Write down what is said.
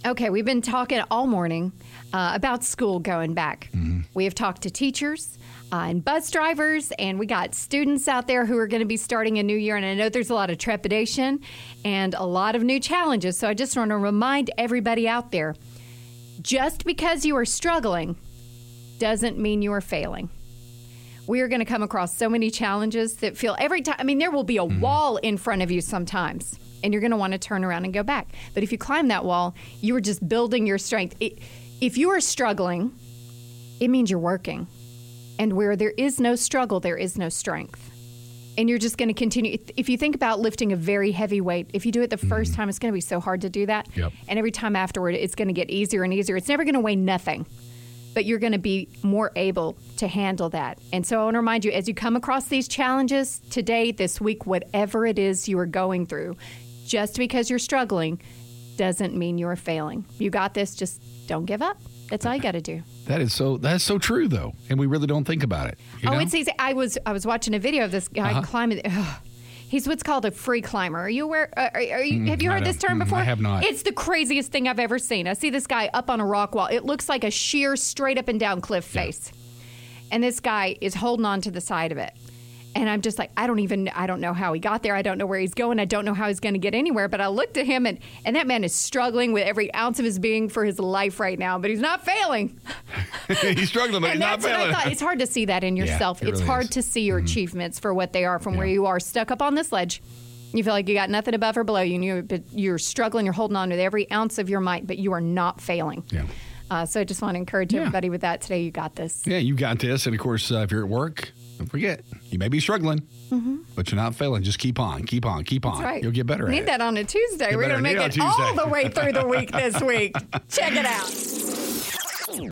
Okay, we've been talking all morning about school going back. We have talked to teachers and bus drivers, and we got students out there who are going to be starting a new year. And I know there's a lot of trepidation and a lot of new challenges. So I just want to remind everybody out there, just because you are struggling doesn't mean you are failing. We are going to come across so many challenges that feel every time. I mean, there will be a wall in front of you sometimes, and you're going to want to turn around and go back. But if you climb that wall, you are just building your strength. If you are struggling, it means you're working. And where there is no struggle, there is no strength. And you're just going to continue. If you think about lifting a very heavy weight, if you do it the first time, it's going to be so hard to do that. Yep. And every time afterward, it's going to get easier and easier. It's never going to weigh nothing. But you're going to be more able to handle that. And so I want to remind you, as you come across these challenges today, this week, whatever it is you are going through, just because you're struggling doesn't mean you're failing. You got this. Just don't give up. That's all you got to do. That's so true, though. And we really don't think about it. You know? It's easy. I was watching a video of this guy climbing. He's what's called a free climber. Are you aware? Have you heard this term before? I have not. It's the craziest thing I've ever seen. I see this guy up on a rock wall. It looks like a sheer, straight up and down cliff face. And this guy is holding on to the side of it. And I'm just like, I don't know how he got there. I don't know where he's going. I don't know how he's going to get anywhere. But I looked at him, and that man is struggling with every ounce of his being for his life right now. But he's not failing. He's struggling, but he's not failing. And that's what I thought. It's hard to see that in yourself. Yeah, it's really hard is. to see your achievements for what they are from where you are stuck up on this ledge. You feel like you got nothing above or below you. But you're struggling. You're holding on with every ounce of your might, but you are not failing. Yeah. So I just want to encourage everybody with that today. You got this. Yeah, you got this. And, of course, if you're at work, don't forget, you may be struggling, but you're not failing. Just keep on, keep on, keep on. That's right. You'll get better at it. Need that on a Tuesday. We're going to make it all the way through the week this week. Check it out.